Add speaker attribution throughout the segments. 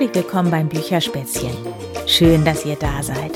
Speaker 1: Herzlich willkommen beim Bücherspätzchen. Schön, dass ihr da seid.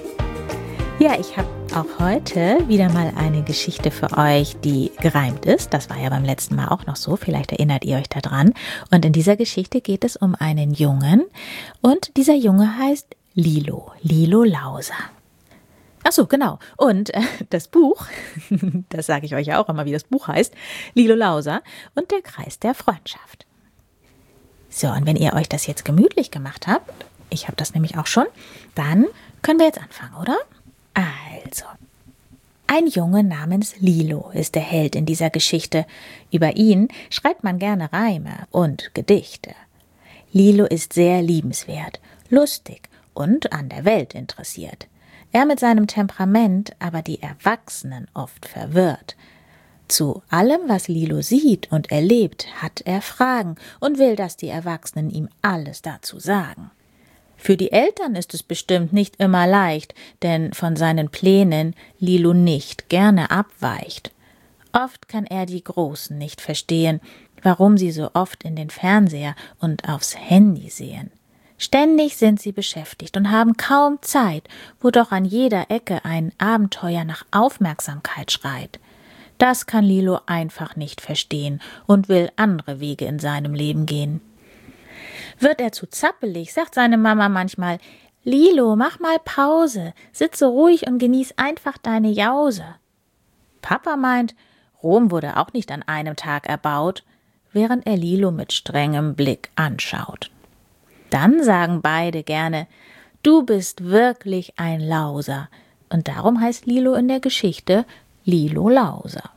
Speaker 1: Ja, ich habe auch heute wieder mal eine Geschichte für euch, die gereimt ist. Das war ja beim letzten Mal auch noch so, vielleicht erinnert ihr euch daran. Und in dieser Geschichte geht es um einen Jungen und dieser Junge heißt Lilo, Lilo Lauser. Ach so, genau. Und das Buch, das sage ich euch ja auch immer, wie das Buch heißt, Lilo Lauser und der Kreis der Freundschaft. So, und wenn ihr euch das jetzt gemütlich gemacht habt, ich habe das nämlich auch schon, dann können wir jetzt anfangen, oder? Also, ein Junge namens Lilo ist der Held in dieser Geschichte. Über ihn schreibt man gerne Reime und Gedichte. Lilo ist sehr liebenswert, lustig und an der Welt interessiert. Er mit seinem Temperament aber die Erwachsenen oft verwirrt. Zu allem, was Lilo sieht und erlebt, hat er Fragen und will, dass die Erwachsenen ihm alles dazu sagen. Für die Eltern ist es bestimmt nicht immer leicht, denn von seinen Plänen Lilo nicht gerne abweicht. Oft kann er die Großen nicht verstehen, warum sie so oft in den Fernseher und aufs Handy sehen. Ständig sind sie beschäftigt und haben kaum Zeit, wo doch an jeder Ecke ein Abenteuer nach Aufmerksamkeit schreit. Das kann Lilo einfach nicht verstehen und will andere Wege in seinem Leben gehen. Wird er zu zappelig, sagt seine Mama manchmal: »Lilo, mach mal Pause, sitze ruhig und genieß einfach deine Jause.« Papa meint, Rom wurde auch nicht an einem Tag erbaut, während er Lilo mit strengem Blick anschaut. Dann sagen beide gerne: »Du bist wirklich ein Lauser.« Und darum heißt Lilo in der Geschichte Lilo Lauser.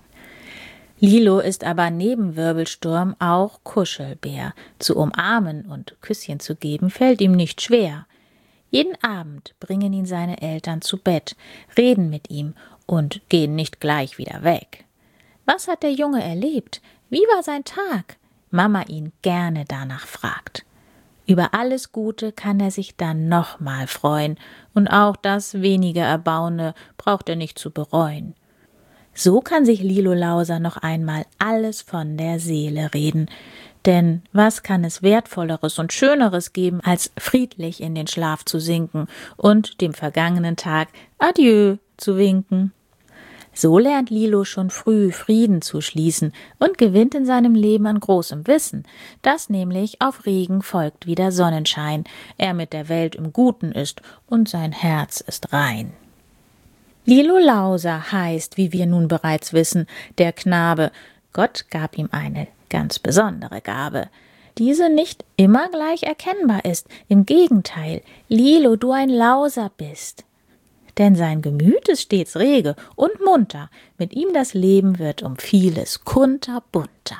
Speaker 1: Lilo ist aber neben Wirbelsturm auch Kuschelbär. Zu umarmen und Küsschen zu geben, fällt ihm nicht schwer. Jeden Abend bringen ihn seine Eltern zu Bett, reden mit ihm und gehen nicht gleich wieder weg. Was hat der Junge erlebt? Wie war sein Tag? Mama ihn gerne danach fragt. Über alles Gute kann er sich dann nochmal freuen, und auch das wenige Erbauene braucht er nicht zu bereuen. So kann sich Lilo Lauser noch einmal alles von der Seele reden. Denn was kann es Wertvolleres und Schöneres geben, als friedlich in den Schlaf zu sinken und dem vergangenen Tag Adieu zu winken? So lernt Lilo schon früh Frieden zu schließen und gewinnt in seinem Leben an großem Wissen, dass nämlich auf Regen folgt wieder Sonnenschein, er mit der Welt im Guten ist und sein Herz ist rein. Lilo Lauser heißt, wie wir nun bereits wissen, der Knabe. Gott gab ihm eine ganz besondere Gabe, diese nicht immer gleich erkennbar ist. Im Gegenteil, Lilo, du ein Lauser bist. Denn sein Gemüt ist stets rege und munter, mit ihm das Leben wird um vieles kunterbunter.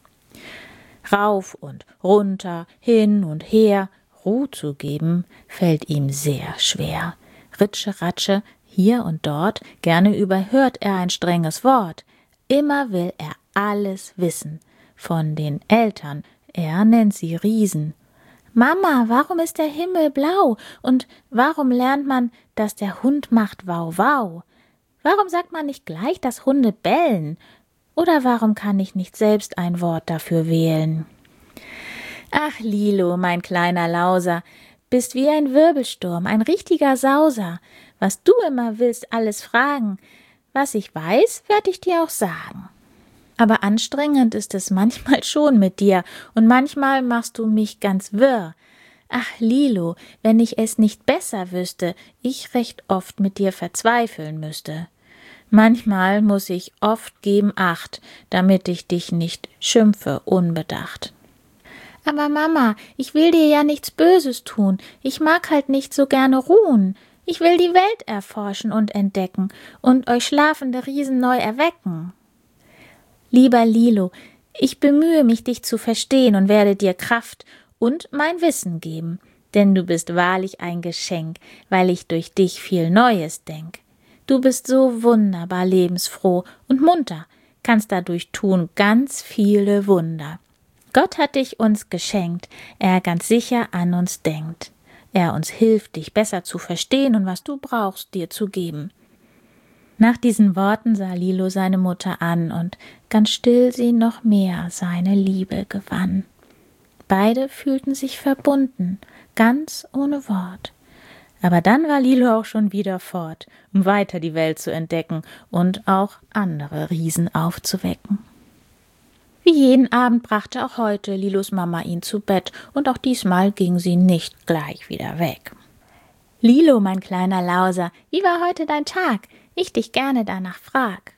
Speaker 1: Rauf und runter, hin und her, Ruhe zu geben, fällt ihm sehr schwer. Ritsche, Ratsche, hier und dort, gerne überhört er ein strenges Wort. Immer will er alles wissen, von den Eltern, er nennt sie Riesen. Mama, warum ist der Himmel blau? Und warum lernt man, dass der Hund macht Wau Wau? Warum sagt man nicht gleich, dass Hunde bellen? Oder warum kann ich nicht selbst ein Wort dafür wählen? Ach, Lilo, mein kleiner Lauser, bist wie ein Wirbelsturm, ein richtiger Sauser. Was du immer willst, alles fragen. Was ich weiß, werd ich dir auch sagen. Aber anstrengend ist es manchmal schon mit dir und manchmal machst du mich ganz wirr. Ach, Lilo, wenn ich es nicht besser wüsste, ich recht oft mit dir verzweifeln müsste. Manchmal muss ich oft geben Acht, damit ich dich nicht schimpfe unbedacht. Aber Mama, ich will dir ja nichts Böses tun, ich mag halt nicht so gerne ruhen. Ich will die Welt erforschen und entdecken und euch schlafende Riesen neu erwecken. Lieber Lilo, ich bemühe mich, dich zu verstehen und werde dir Kraft und mein Wissen geben, denn du bist wahrlich ein Geschenk, weil ich durch dich viel Neues denk. Du bist so wunderbar lebensfroh und munter, kannst dadurch tun ganz viele Wunder. Gott hat dich uns geschenkt, er ganz sicher an uns denkt. Er uns hilft, dich besser zu verstehen und was du brauchst, dir zu geben. Nach diesen Worten sah Lilo seine Mutter an und ganz still sie noch mehr seine Liebe gewann. Beide fühlten sich verbunden, ganz ohne Wort. Aber dann war Lilo auch schon wieder fort, um weiter die Welt zu entdecken und auch andere Riesen aufzuwecken. Wie jeden Abend brachte auch heute Lilos Mama ihn zu Bett, und auch diesmal ging sie nicht gleich wieder weg. »Lilo, mein kleiner Lauser, wie war heute dein Tag? Ich dich gerne danach frag.«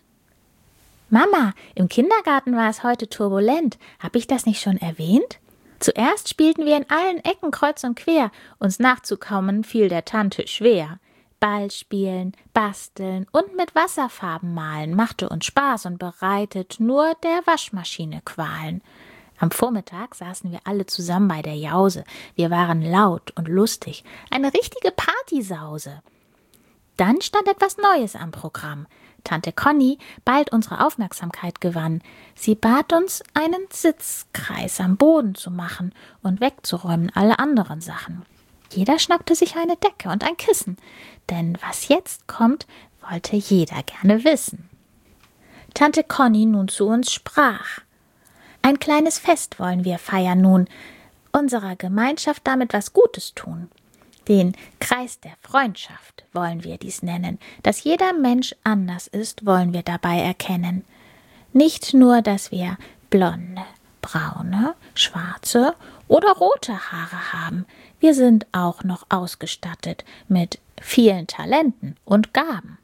Speaker 1: »Mama, im Kindergarten war es heute turbulent. Hab ich das nicht schon erwähnt? Zuerst spielten wir in allen Ecken kreuz und quer. Uns nachzukommen fiel der Tante schwer. Ball spielen, basteln und mit Wasserfarben malen machte uns Spaß und bereitet nur der Waschmaschine Qualen. Am Vormittag saßen wir alle zusammen bei der Jause. Wir waren laut und lustig, eine richtige Partysause. Dann stand etwas Neues am Programm. Tante Conny bald unsere Aufmerksamkeit gewann. Sie bat uns, einen Sitzkreis am Boden zu machen und wegzuräumen alle anderen Sachen. Jeder schnappte sich eine Decke und ein Kissen, denn was jetzt kommt, wollte jeder gerne wissen. Tante Conny nun zu uns sprach: »Ein kleines Fest wollen wir feiern nun, unserer Gemeinschaft damit was Gutes tun. Den Kreis der Freundschaft wollen wir dies nennen. Dass jeder Mensch anders ist, wollen wir dabei erkennen. Nicht nur, dass wir blonde, braune, schwarze oder rote Haare haben. Wir sind auch noch ausgestattet mit vielen Talenten und Gaben.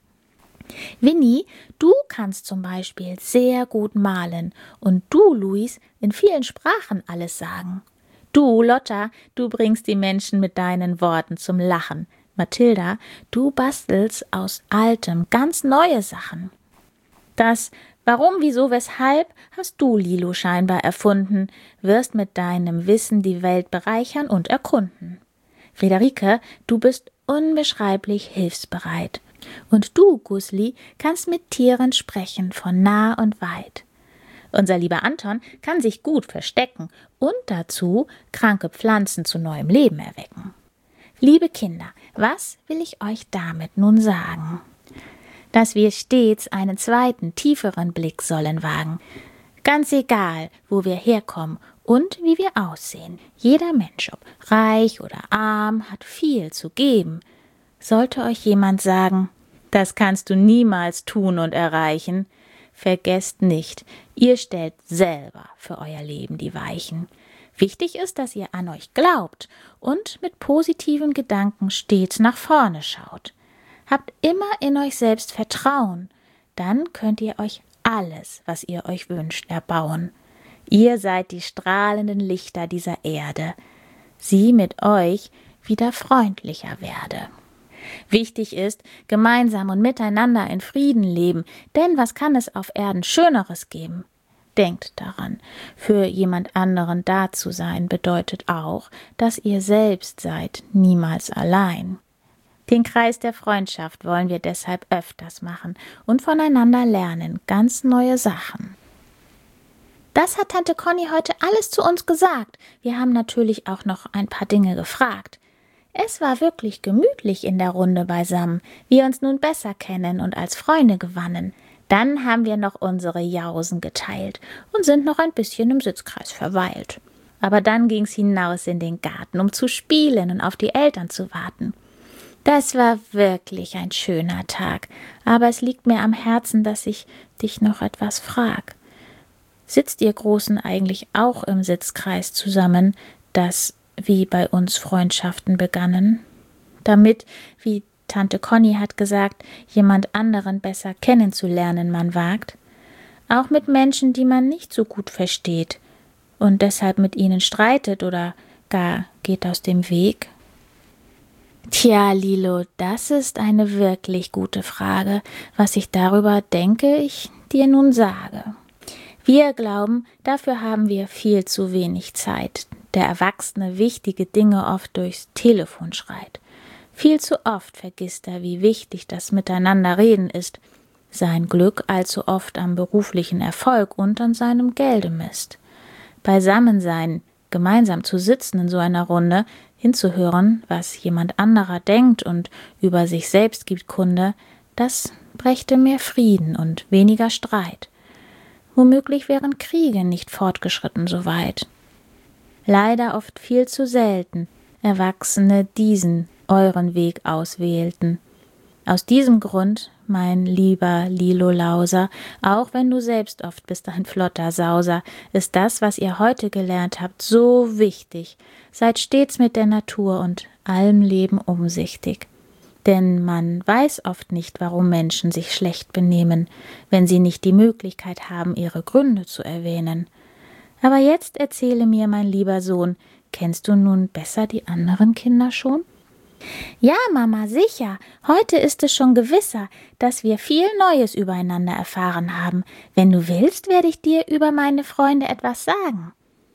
Speaker 1: Winnie, du kannst zum Beispiel sehr gut malen und du, Luis, in vielen Sprachen alles sagen. Du, Lotta, du bringst die Menschen mit deinen Worten zum Lachen. Mathilda, du bastelst aus Altem ganz neue Sachen. Das Warum, wieso, weshalb hast du, Lilo, scheinbar erfunden, wirst mit deinem Wissen die Welt bereichern und erkunden. Friederike, du bist unbeschreiblich hilfsbereit. Und du, Gusli, kannst mit Tieren sprechen von nah und weit. Unser lieber Anton kann sich gut verstecken und dazu kranke Pflanzen zu neuem Leben erwecken. Liebe Kinder, was will ich euch damit nun sagen? Dass wir stets einen zweiten, tieferen Blick sollen wagen. Ganz egal, wo wir herkommen und wie wir aussehen. Jeder Mensch, ob reich oder arm, hat viel zu geben. Sollte euch jemand sagen, das kannst du niemals tun und erreichen, vergesst nicht, ihr stellt selber für euer Leben die Weichen. Wichtig ist, dass ihr an euch glaubt und mit positiven Gedanken stets nach vorne schaut. Habt immer in euch selbst Vertrauen, dann könnt ihr euch alles, was ihr euch wünscht, erbauen. Ihr seid die strahlenden Lichter dieser Erde. Sie mit euch wieder freundlicher werde. Wichtig ist, gemeinsam und miteinander in Frieden leben, denn was kann es auf Erden Schöneres geben? Denkt daran, für jemand anderen da zu sein, bedeutet auch, dass ihr selbst seid, niemals allein. Den Kreis der Freundschaft wollen wir deshalb öfters machen und voneinander lernen, ganz neue Sachen. Das hat Tante Conny heute alles zu uns gesagt. Wir haben natürlich auch noch ein paar Dinge gefragt. Es war wirklich gemütlich in der Runde beisammen, wir uns nun besser kennen und als Freunde gewannen. Dann haben wir noch unsere Jausen geteilt und sind noch ein bisschen im Sitzkreis verweilt. Aber dann ging's hinaus in den Garten, um zu spielen und auf die Eltern zu warten. Das war wirklich ein schöner Tag, aber es liegt mir am Herzen, dass ich dich noch etwas frag. Sitzt ihr Großen eigentlich auch im Sitzkreis zusammen, das wie bei uns Freundschaften begannen? Damit, wie Tante Conny hat gesagt, jemand anderen besser kennenzulernen man wagt? Auch mit Menschen, die man nicht so gut versteht und deshalb mit ihnen streitet oder gar geht aus dem Weg? Tja, Lilo, das ist eine wirklich gute Frage. Was ich darüber denke, ich dir nun sage. Wir glauben, dafür haben wir viel zu wenig Zeit. Der Erwachsene wichtige Dinge oft durchs Telefon schreit. Viel zu oft vergisst er, wie wichtig das Miteinanderreden ist. Sein Glück allzu oft am beruflichen Erfolg und an seinem Gelde misst. Beisammensein, gemeinsam zu sitzen in so einer Runde, hinzuhören, was jemand anderer denkt und über sich selbst gibt Kunde, das brächte mehr Frieden und weniger Streit. Womöglich wären Kriege nicht fortgeschritten so weit. leider oft viel zu selten Erwachsene diesen euren Weg auswählten. Aus diesem Grund, mein lieber Lilo Lauser, auch wenn du selbst oft bist ein flotter Sauser, ist das, was ihr heute gelernt habt, so wichtig. Seid stets mit der Natur und allem Leben umsichtig. Denn man weiß oft nicht, warum Menschen sich schlecht benehmen, wenn sie nicht die Möglichkeit haben, ihre Gründe zu erwähnen. Aber jetzt erzähle mir, mein lieber Sohn, kennst du nun besser die anderen Kinder schon? Ja, Mama, sicher. Heute ist es schon gewisser, dass wir viel Neues übereinander erfahren haben. Wenn du willst, werde ich dir über meine Freunde etwas sagen.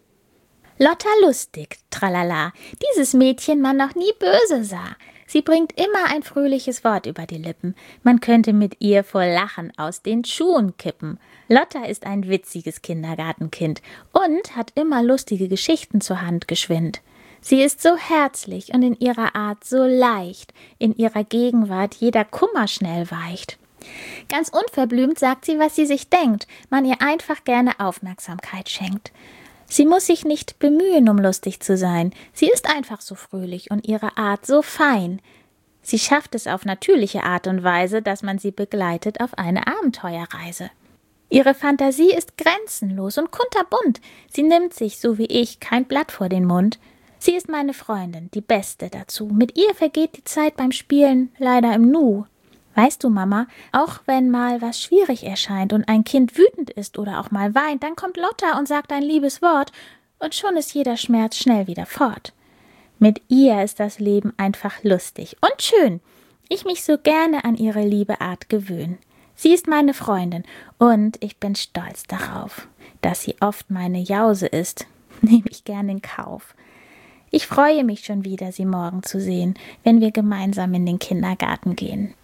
Speaker 1: Lotta Lustig, tralala, dieses Mädchen man noch nie böse sah. Sie bringt immer ein fröhliches Wort über die Lippen. Man könnte mit ihr vor Lachen aus den Schuhen kippen. Lotta ist ein witziges Kindergartenkind und hat immer lustige Geschichten zur Hand geschwind. Sie ist so herzlich und in ihrer Art so leicht, in ihrer Gegenwart jeder Kummer schnell weicht. Ganz unverblümt sagt sie, was sie sich denkt, man ihr einfach gerne Aufmerksamkeit schenkt. Sie muss sich nicht bemühen, um lustig zu sein. Sie ist einfach so fröhlich und ihre Art so fein. Sie schafft es auf natürliche Art und Weise, dass man sie begleitet auf eine Abenteuerreise. Ihre Fantasie ist grenzenlos und kunterbunt. Sie nimmt sich, so wie ich, kein Blatt vor den Mund. Sie ist meine Freundin, die Beste dazu. Mit ihr vergeht die Zeit beim Spielen leider im Nu. Weißt du, Mama, auch wenn mal was schwierig erscheint und ein Kind wütend ist oder auch mal weint, dann kommt Lotta und sagt ein liebes Wort und schon ist jeder Schmerz schnell wieder fort. Mit ihr ist das Leben einfach lustig und schön. Ich mich so gerne an ihre liebe Art gewöhne. Sie ist meine Freundin und ich bin stolz darauf, dass sie oft meine Jause ist. Nehme ich gern in Kauf. Ich freue mich schon wieder, sie morgen zu sehen, wenn wir gemeinsam in den Kindergarten gehen.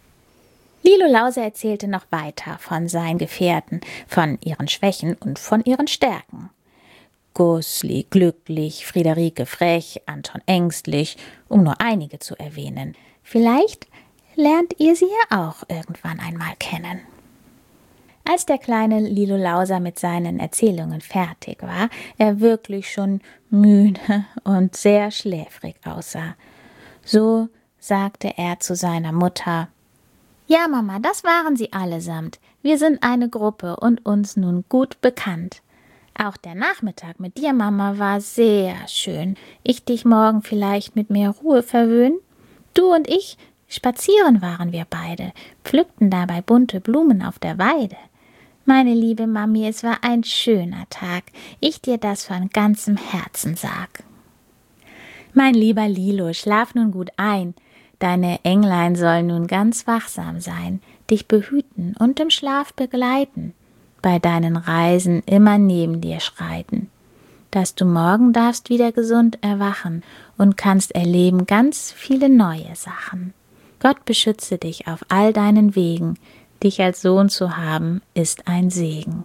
Speaker 1: Lilo Lauser erzählte noch weiter von seinen Gefährten, von ihren Schwächen und von ihren Stärken. Gusli glücklich, Friederike frech, Anton ängstlich, um nur einige zu erwähnen. Vielleicht lernt ihr sie ja auch irgendwann einmal kennen. Als der kleine Lilo Lauser mit seinen Erzählungen fertig war, er wirklich schon müde und sehr schläfrig aussah. So sagte er zu seiner Mutter: Ja, Mama, das waren sie allesamt. Wir sind eine Gruppe und uns nun gut bekannt. Auch der Nachmittag mit dir, Mama, war sehr schön. Ich dich morgen vielleicht mit mehr Ruhe verwöhnen? Du und ich, spazieren waren wir beide, pflückten dabei bunte Blumen auf der Weide. Meine liebe Mami, es war ein schöner Tag. Ich dir das von ganzem Herzen sag. Mein lieber Lilo, schlaf nun gut ein. Deine Englein sollen nun ganz wachsam sein, dich behüten und im Schlaf begleiten, bei deinen Reisen immer neben dir schreiten, dass du morgen darfst wieder gesund erwachen und kannst erleben ganz viele neue Sachen. Gott beschütze dich auf all deinen Wegen, dich als Sohn zu haben, ist ein Segen.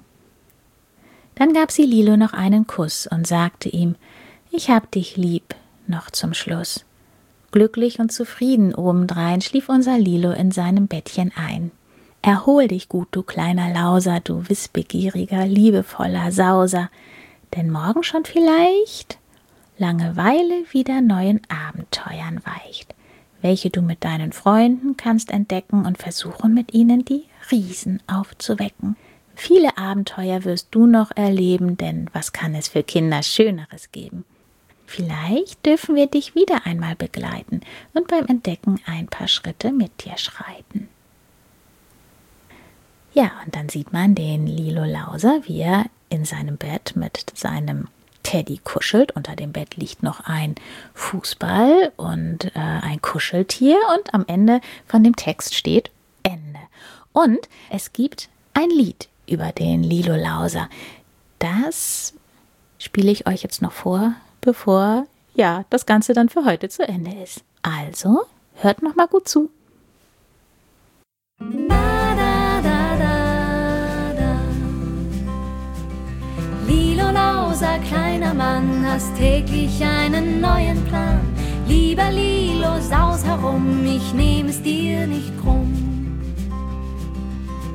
Speaker 1: Dann gab sie Lilo noch einen Kuss und sagte ihm: Ich hab dich lieb, noch zum Schluss. Glücklich und zufrieden obendrein schlief unser Lilo in seinem Bettchen ein. Erhol dich gut, du kleiner Lauser, du wissbegieriger, liebevoller Sauser, denn morgen schon vielleicht Langeweile wieder neuen Abenteuern weicht, welche du mit deinen Freunden kannst entdecken und versuchen, mit ihnen die Riesen aufzuwecken. Viele Abenteuer wirst du noch erleben, denn was kann es für Kinder Schöneres geben? Vielleicht dürfen wir dich wieder einmal begleiten und beim Entdecken ein paar Schritte mit dir schreiten. Ja, und dann sieht man den Lilo Lauser, wie er in seinem Bett mit seinem Teddy kuschelt. Unter dem Bett liegt noch ein Fußball und ein Kuscheltier und am Ende von dem Text steht Ende. Und es gibt ein Lied über den Lilo Lauser. Das spiele ich euch jetzt noch vor, bevor das Ganze dann für heute zu Ende ist. Also, hört noch mal gut zu.
Speaker 2: Lilo Lauser, kleiner Mann, hast täglich einen neuen Plan. Lieber Lilo, saus herum, ich nehm es dir nicht krumm.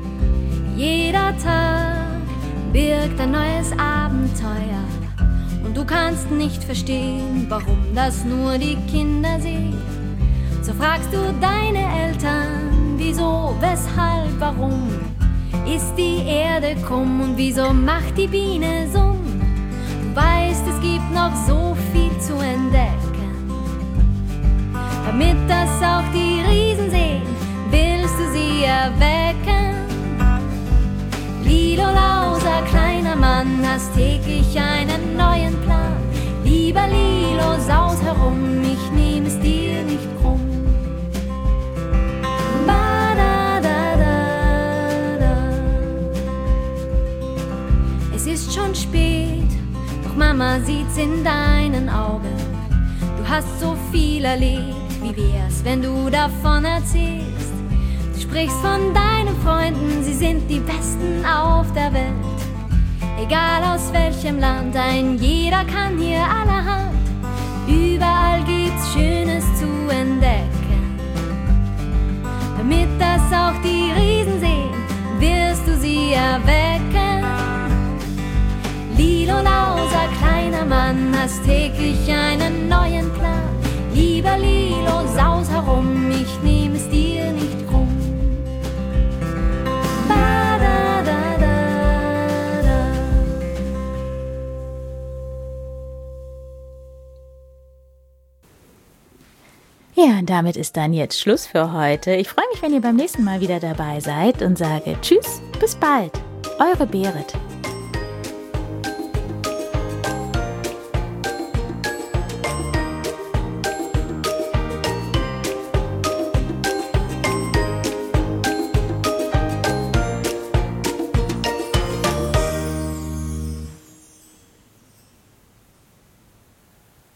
Speaker 2: Jeder Tag birgt ein neues Abenteuer und du kannst nicht verstehen, warum das nur die Kinder sehen. So fragst du deine Eltern, wieso, weshalb, warum ist die Erde krumm und wieso macht die Biene Summ? Du weißt, es gibt noch so viel zu entdecken. Damit das auch die Riesen sehen, willst du sie erwecken. Lilo Lauser, kleiner Mann, hast täglich einen neuen Plan. Lieber Lilo, saus herum, ich nehm es dir nicht krumm. Es ist schon spät, doch Mama sieht's in deinen Augen. Du hast so viel erlebt, wie wär's, wenn du davon erzählst? Du sprichst von deinen Freunden, sie sind die Besten auf der Welt. Egal aus welchem Land, ein jeder kann hier allerhand. Überall gibt's Schönes zu entdecken. Damit das auch die Riesen sehen, wirst du sie erwecken. Lilo Lauser, kleiner Mann, hast täglich einen neuen Plan. Lieber Lilo, saus herum, ich nehm es dir nicht krumm.
Speaker 1: Ja, und damit ist dann jetzt Schluss für heute. Ich freue mich, wenn ihr beim nächsten Mal wieder dabei seid und sage Tschüss, bis bald. Eure Berit.